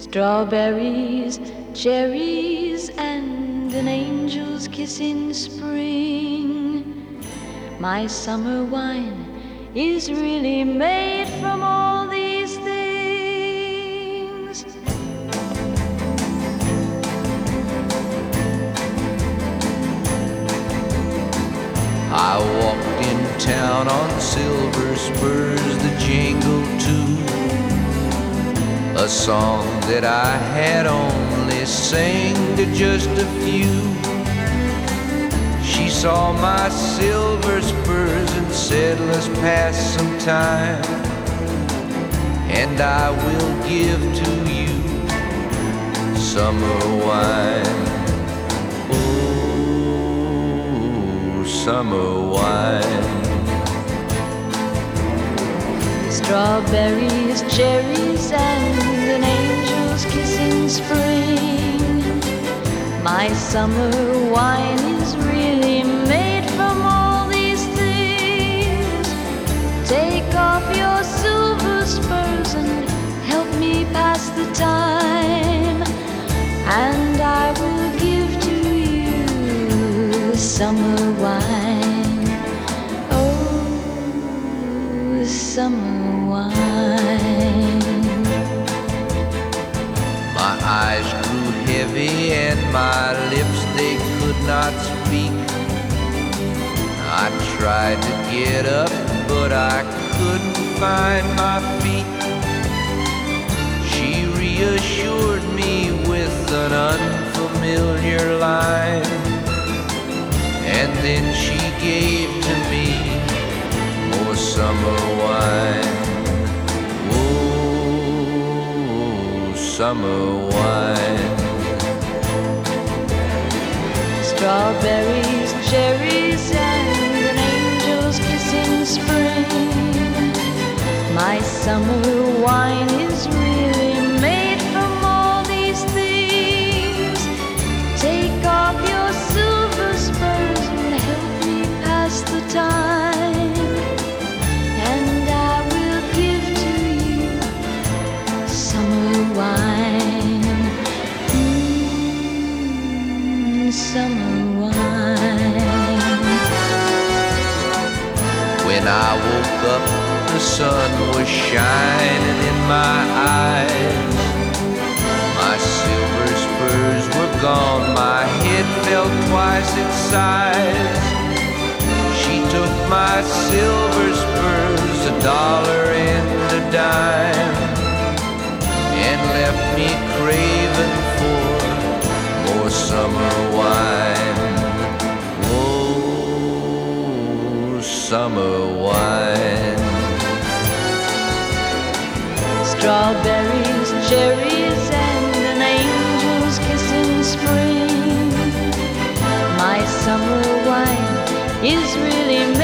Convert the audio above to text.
Strawberries, cherries, and an angel's kiss in spring. My summer wine is really made from all these things. I walked in town on silver spurs that jingle too, a song that I had only sang to just a few. She saw my silver spurs and said, let's pass some time, and I will give to you summer wine. Oh, summer wine. Strawberries, cherries, and an angel's kiss in spring. My summer wine is really made from all these things. Take off your silver spurs and help me pass the time, and I will give to you summer wine. Oh, summer wine. My eyes grew heavy and my lips, they could not speak. I tried to get up, but I couldn't find my feet. She reassured me with an unfamiliar line, and then she gave to me more summer wine. Summer wine. Strawberries, cherries, and an angel's kiss in spring. My summer wine is really made from all these things. Take off your silver spurs and help me pass the time, and I will give to you summer wine. Summer wine. When I woke up, the sun was shining in my eyes. My silver spurs were gone, my head fell twice its size. She took my silver spurs, $1 and a dime, and left me craving for more summer wine. Oh, summer wine. Strawberries, cherries, and an angel's kiss in spring. My summer wine is really